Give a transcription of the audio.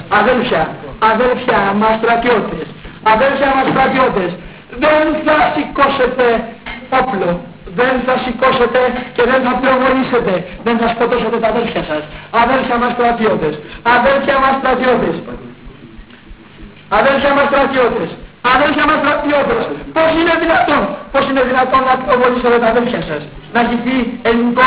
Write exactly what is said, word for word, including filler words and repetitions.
Αδέλφια, αδέλφια μας στρατιώτες, αδέλφια μας στρατιώτες, δεν θα σηκώσετε όπλο, δεν θα σηκώσετε και δεν θα πυροβολήσετε, δεν θα σκοτώσετε τα αδέλφια σας. Αδέλφια μας στρατιώτες, αδέλφια μας στρατιώτες, αδέλφια μας στρατιώτες, αδέλφια μας στρατιώτες, πώς είναι δυνατόν, πώς είναι δυνατόν να πυροβολήσετε τα αδέλφια σας, να χυθεί ελληνικό